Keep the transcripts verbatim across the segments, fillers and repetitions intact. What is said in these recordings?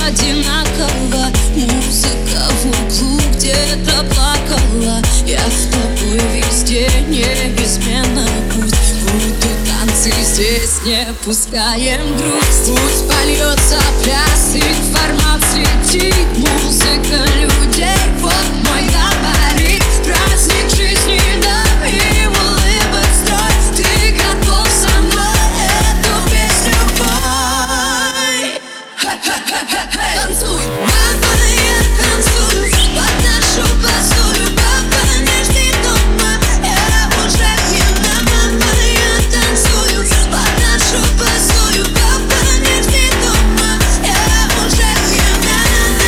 одинаково. Музыка в углу где-то плакала. Я с тобой везде неизменно. Пусть будут танцы здесь, не пускаем грусть. Пусть польется пляс, информат слетит. Музыка людей, вот мой габарит. Праздник жизни, да, и улыбок строй. Ты готов со мной эту песню пой? Танцуй, папа, я танцую под нашу басую. Папа, не жди дома, я уже пьяна. Мама, я танцую под нашу басую. Папа, не жди дома, я уже пьяна.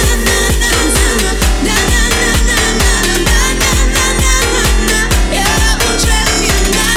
Я уже пьяна.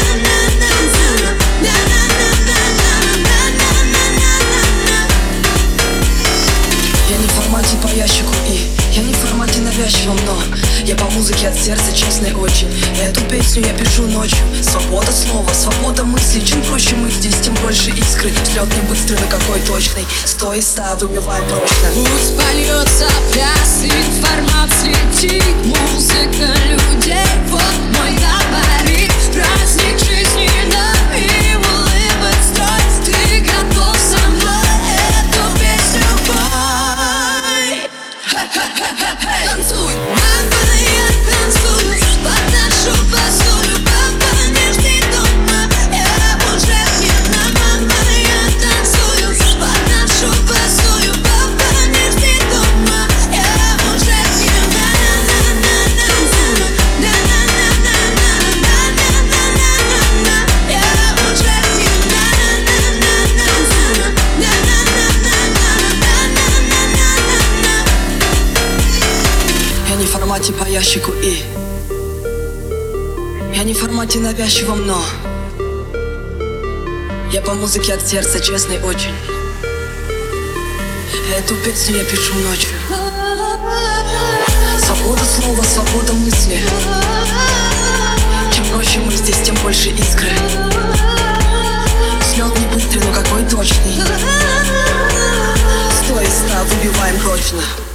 Я не в формате по ящику и я не в формате навязчивом, но я по музыке от сердца, честной очень. Эту песню я пишу ночью. Свобода слова, свобода мысли. Чем проще мы здесь, тем больше искры. Взлет не быстрый, но какой точный. Сто и ста выбиваем прочно. Пусть польется пляс, информат слетит. Музыка людей, вот мой габарит. Праздник жизни, да, и улыбок строй. Ты готов со мной эту песню пой? Танцуй, папа, я танцую под нашу басую. Папа, не жди дома, я уже пьяна. Мама, я танцую под нашу басую. Папа, не жди дома, я уже пьяна. Я уже пьяна. Я не в формате по ящику и я не в формате навязчивом, но я по музыке от сердца, честный очень. Эту песню я пишу ночью. Свобода слова, свобода мысли. Чем проще мы здесь, тем больше искры. Взлет не быстрый, но какой точный. Сто и ста выбиваем прочно.